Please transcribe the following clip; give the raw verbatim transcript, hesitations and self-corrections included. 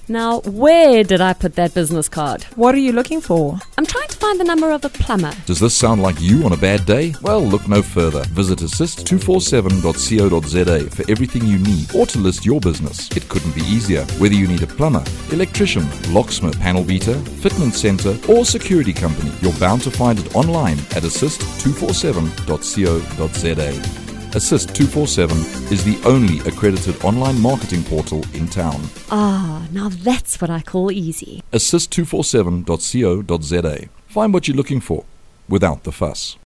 Now, where did I put that business card? What are you looking for? I'm trying to find the number of a plumber. Does this sound like you on a bad day? Well, look no further. Visit assist two four seven dot co dot za for everything you need or to list your business. It couldn't be easier. Whether you need a plumber, electrician, locksmith, panel beater, fitment center, or security company, you're bound to find it online at assist two four seven dot co dot za. Assist two four seven is the only accredited online marketing portal in town. Ah, now that's what I call easy. assist two four seven dot co dot za. Find what you're looking for without the fuss.